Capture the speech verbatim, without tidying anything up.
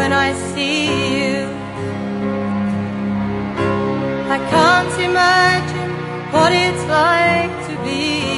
when I see you. I can't imagine what it's like to be